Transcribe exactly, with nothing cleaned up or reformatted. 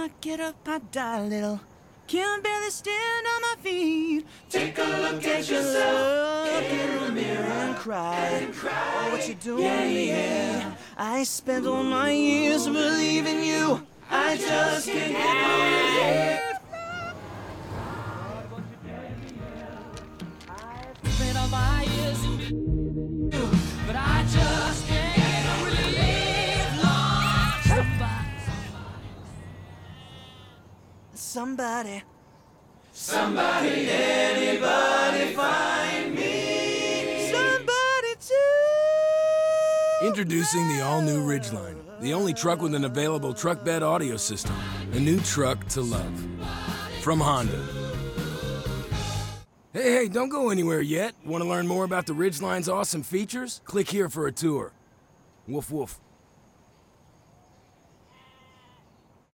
I get up, I die a little. Can't barely stand on my feet. Take a look Take at yourself look in the mirror and cry. And cry. Oh, what you doing yeah, to me? Yeah. I spent all my years believing you. I just can't get over it. I spent all my years believing you, but I just can't believe lost somebody. Somebody, anybody find me? Somebody to... Introducing the all-new Ridgeline, the only truck with an available truck bed audio system. A new truck to love. From Honda. Hey, hey, don't go anywhere yet. Want to learn more about the Ridgeline's awesome features? Click here for a tour. Woof woof.